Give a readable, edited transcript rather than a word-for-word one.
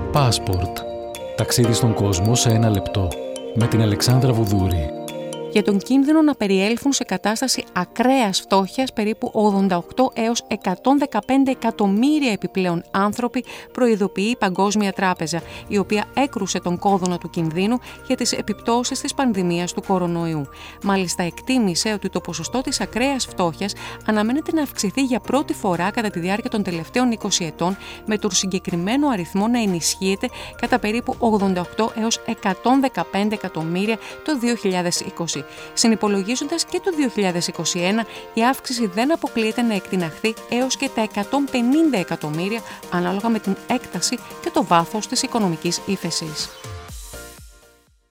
Passport. Ταξίδι στον κόσμο σε 1 λεπτό. Με την Αλεξάνδρα Βουδούρη. Για τον κίνδυνο να περιέλθουν σε κατάσταση ακραίας φτώχειας περίπου 88 έως 115 εκατομμύρια επιπλέον άνθρωποι προειδοποιεί η Παγκόσμια Τράπεζα, η οποία έκρουσε τον κόδωνα του κινδύνου για τις επιπτώσεις της πανδημίας του κορονοϊού. Μάλιστα, εκτίμησε ότι το ποσοστό της ακραίας φτώχειας αναμένεται να αυξηθεί για πρώτη φορά κατά τη διάρκεια των τελευταίων 20 ετών, με τον συγκεκριμένο αριθμό να ενισχύεται κατά περίπου 88 έως 115 εκατομμύρια το 2020. Συνυπολογίζοντας και το 2021, η αύξηση δεν αποκλείεται να εκτιναχθεί έως και τα 150 εκατομμύρια ανάλογα με την έκταση και το βάθος της οικονομικής ύφεσης.